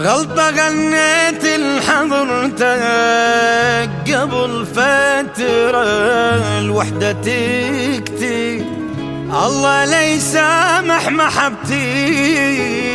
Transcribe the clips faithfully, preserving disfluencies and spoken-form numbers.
غلطة غنيت لحضرتك قبل فترة الوحدة تكتي، الله لا يسامح محبتي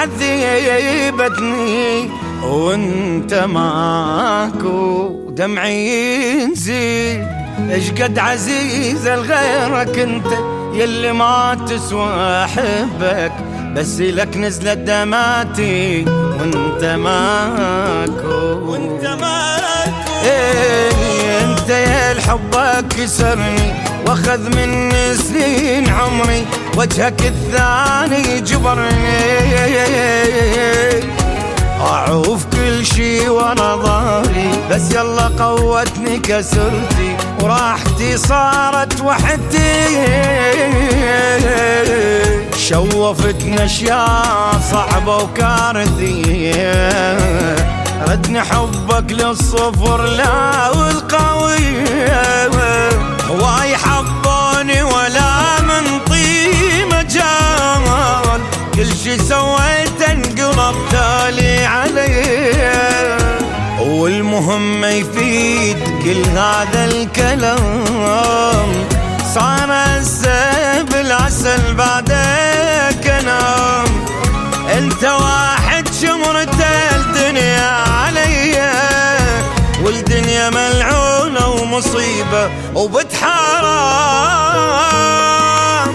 العذبتني وانت ماكو دمعي ينزيد. ايش قد عزيزة لغيرك انت يلي ما تسوى احبك، بس لك نزلت دماتي وانت ماكو وانت ماكو. ايه انت يا الحبك كسرني واخذ مني سنين عمري، وجهك الثاني جبرني اعوف كل شي ورا ظهري، بس يلا قوتني كسرتي وراحتي صارت وحدتي. شوفتني اشياء صعبة وكارثية، ردني حبك للصفر لا والقوي. هواي حبوني ولا من طيمة جمال، كل شي سويت انقلب تالي علي. والمهم يفيد كل هذا الكلام، صار السيف العسل بعدك انام. انت واحد شمرت الدنيا عليا، والدنيا ملعونة ومصيبة وبتحرام.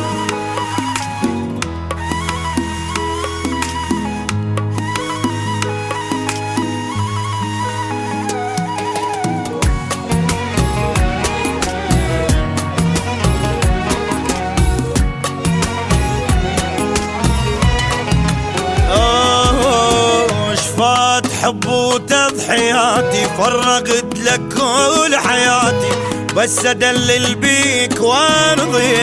شفات حب وتضحياتي، فرقت لك كل حياتي، بس ادلل بيك وارضي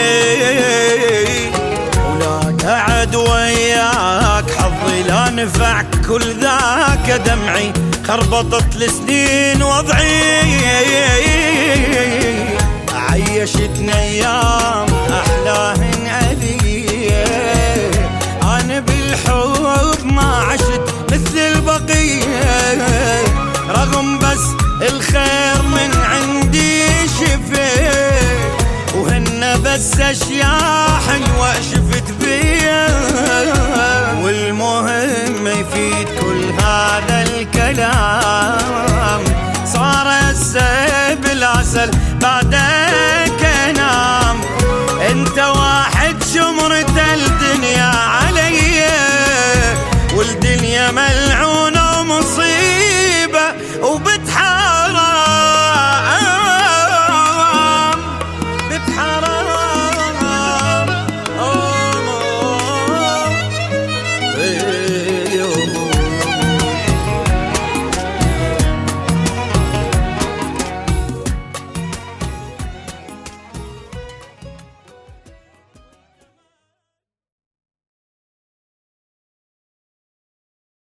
ولا قعد وياك حظي لا نفعك. كل ذاك دمعي خربطت لسنين وضعي، عيشتني ايام احلاهن علي. انا بالحب ما عشت مثل البقية، رغم بس الخير من عندي شفيت، وهن بس اشياء حلوة شفت بيا. والمهم يفيد كل هذا الكلام، صار السيف العسل بعد